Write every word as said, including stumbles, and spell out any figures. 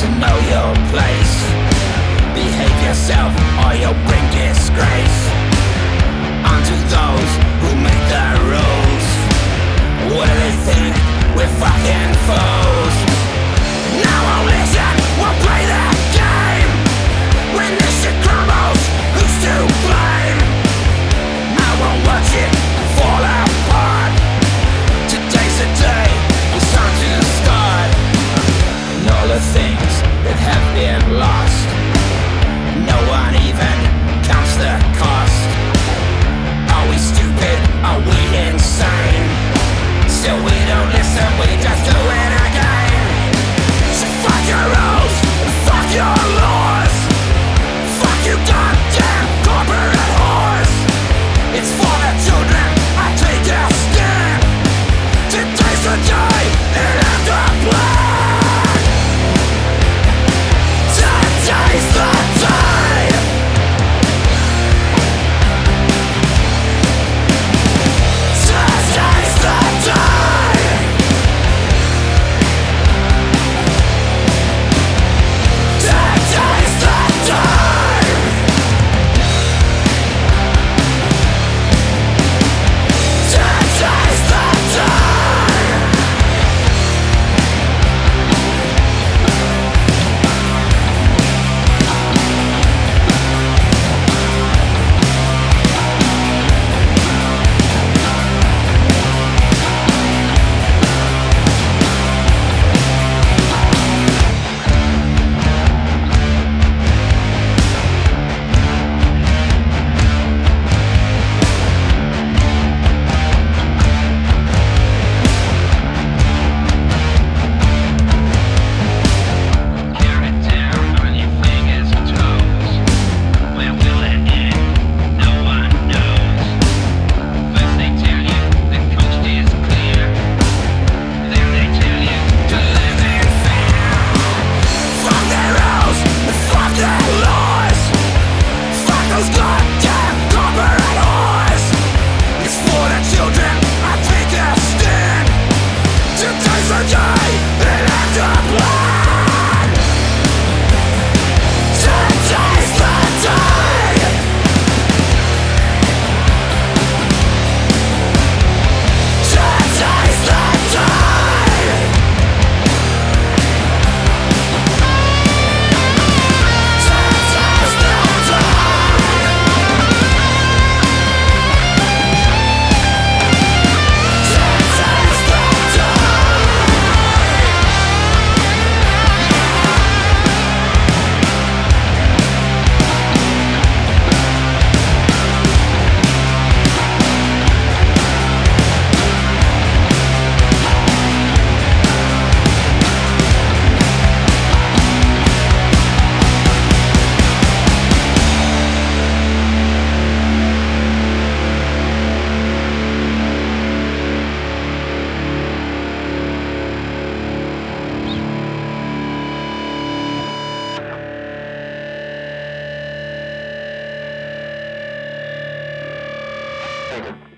to know your place. Behave yourself or you'll bring disgrace unto those who make the rules. What do they think? We're fucking fools. Now won't listen, we'll play that game. When this shit crumbles, who's to blame? I won't watch it fall apart. Today's the day, it's time to start. And all the things that have been lost, no one even counts the cost. Are we stupid? Are we insane? Still we don't listen, we just do it again. So fuck your rules, fuck your laws. Fuck you goddamn corporate whores. It's for the children, I take a stand. Today's the day, it ends the plan. Today's the day. Today's the day. Today's the day. Today's the day. Tear it down on your fingers and toes. Where will it end? No one knows. First they tell you the coast is clear. Then they tell you to live in fear. Fuck their rules, fuck their laws. Fuck those goddamn corporate whores. It's for the children, I take a stand. Today's the day, it ends the plan. Today's the day. Today's the day. Today's the Thank you.